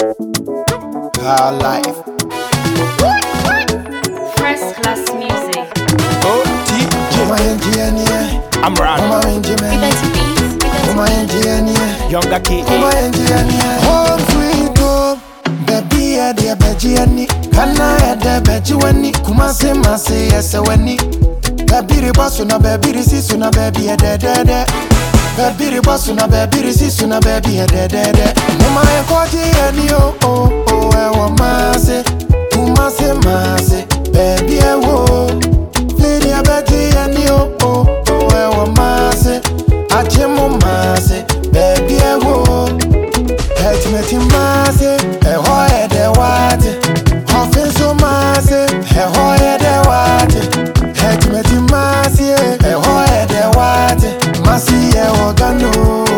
Our life. First class music. I'm right. Younger kid. Home sweet home. Baby, I dear Bejiani. Can I add Bejiani? Kumase Mase, yes, Weni. Baby, the boss, no baby, this is no baby, a dead. Baby, the boss, no baby, this is no baby, a dead. Mama, I caught you, and you, oh, I want Mase. Kumase Mase, baby, I will. Lydia Betty, and you, oh, I want Mase. Achemo Mase, baby, I will. Hate me, Mase, a hoy de water. Offenso Mase, a hoy de water. Hate me, Mase, a hoy de water. Mase, a wagano.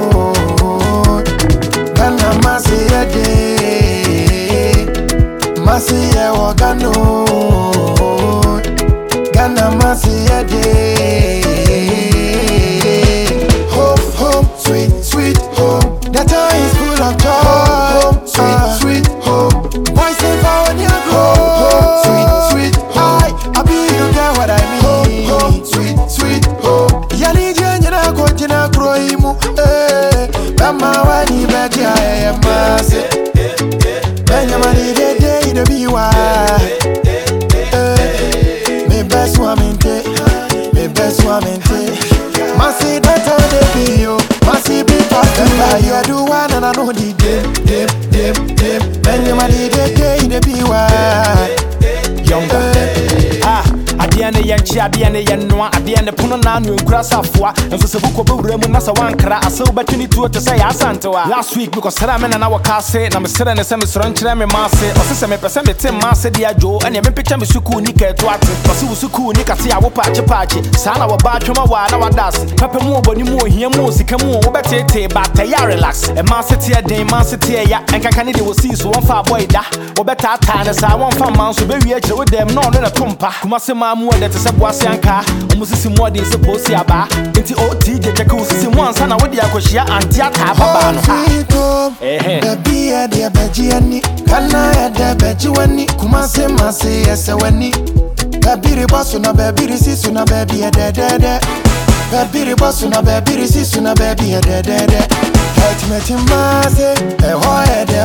Gana Mase, a day. Mase, a wagano. Gana Mase, a day. Home, sweet home. That time is full of joy. Home, sweet home. Why say for when you go? Home, sweet home. I be you get what I mean. Home, sweet home. Yani jena go jena groimu. Mama wani beji I mase. Benya mani de the biwa. Me best woman te. Me best woman te. Masi better they be you. Masi be possible. You do one and I know the dem. When you marry the be why. Younger. Adiane yanchi adiane yanwa adiane puno na nu nkrasa afwa enso se buko bewura mu na sa wankra ase obatuni tuo te say asantewa last week because sera me na wakase na me sera ne se me soro nkyere me maase ose se me pese me te maase dia jo ene me picture me suku ni ka eto ate ose wo suku ni ka se ya wo paache sa na wo ba twoma wa na wadase papa mu oboni mu ohia mu sika mu wo betete ba ta ya relax e maase te den maase te ya enkaka ne de wo si so won fa boy da wo beta ta ne sa won fa man so be wi akire wo dem no na tompa kuma se mamu that is a bossy anka, almost more than supposed to ba. Into OTJ Jacuzzi once and I would yakoshia and Tiata Babano. Baby, a dear Bejiani, can I add the Bejuani? Kumase Mase, yes, Weni. Baby, the boss, no baby, this is no baby, a dead. Baby, the boss, no baby, this is no baby, a dead. Hate me, Mase, a hoy,